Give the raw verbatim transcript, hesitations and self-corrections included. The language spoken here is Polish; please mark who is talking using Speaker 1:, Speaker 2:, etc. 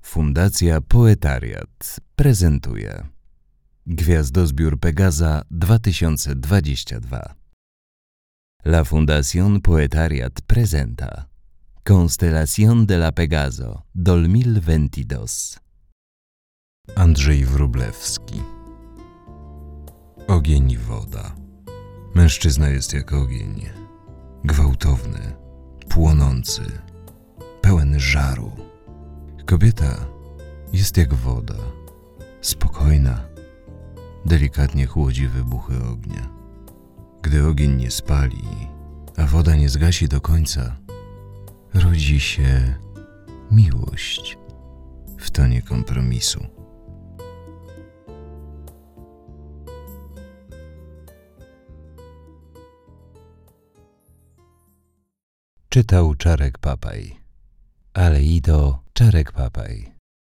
Speaker 1: Fundacja Poetariat prezentuje Gwiazdozbiór Pegaza dwa tysiące dwadzieścia dwa. La Fundación Poetariat presenta Constelación de la Pegaso dos mil veintidós. Andrzej Wróblewski. Ogień i woda. Mężczyzna jest jak ogień, gwałtowny, płonący, pełen żaru. Kobieta jest jak woda, spokojna, delikatnie chłodzi wybuchy ognia. Gdy ogień nie spali, a woda nie zgasi do końca, rodzi się miłość w tonie kompromisu. Czytał Czarek Papaj. Aleido Czarek Papaj.